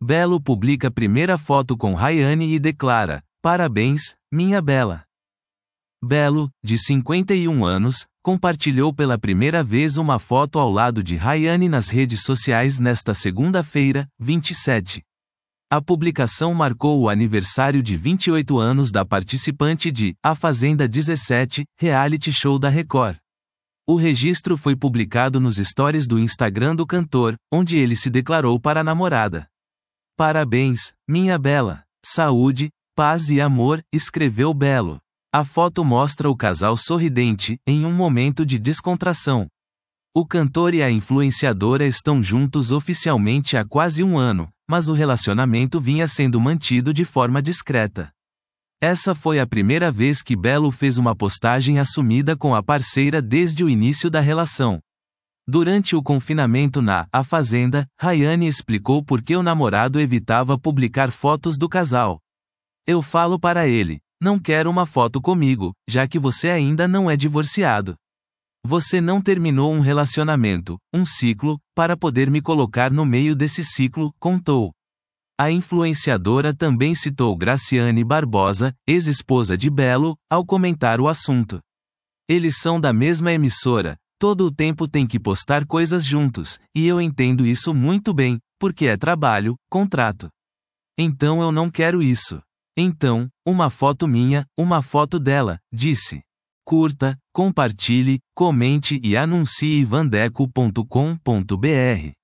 Belo publica primeira foto com Rayane e declara: "Parabéns, minha Bela." Belo, de 51 anos, compartilhou pela primeira vez uma foto ao lado de Rayane nas redes sociais nesta segunda-feira, 27. A publicação marcou o aniversário de 28 anos da participante de A Fazenda 17, reality show da Record. O registro foi publicado nos stories do Instagram do cantor, onde ele se declarou para a namorada. "Parabéns, minha Bela. Saúde, paz e amor", escreveu Belo. A foto mostra o casal sorridente, em um momento de descontração. O cantor e a influenciadora estão juntos oficialmente há quase um ano, mas o relacionamento vinha sendo mantido de forma discreta. Essa foi a primeira vez que Belo fez uma postagem assumida com a parceira desde o início da relação. Durante o confinamento na A Fazenda, Rayane explicou por que o namorado evitava publicar fotos do casal. "Eu falo para ele: não quero uma foto comigo, já que você ainda não é divorciado. Você não terminou um relacionamento, um ciclo, para poder me colocar no meio desse ciclo", contou. A influenciadora também citou Graciane Barbosa, ex-esposa de Belo, ao comentar o assunto. "Eles são da mesma emissora, todo o tempo tem que postar coisas juntos, e eu entendo isso muito bem, porque é trabalho, contrato. Então eu não quero isso. Então, uma foto minha, uma foto dela", disse. Curta, compartilhe, comente e anuncie vandeco.com.br.